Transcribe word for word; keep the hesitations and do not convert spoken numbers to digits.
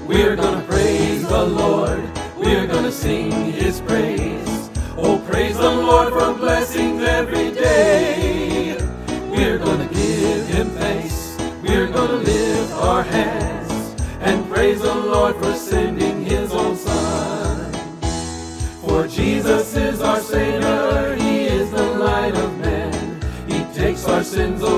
We're gonna praise the Lord. We're gonna sing His praise. Oh, praise the Lord for blessings every day. We're gonna give Him thanks. We're gonna lift our hands and praise the Lord for sending His own Son. For Jesus is our Savior. He is the light of men. He takes our sins away.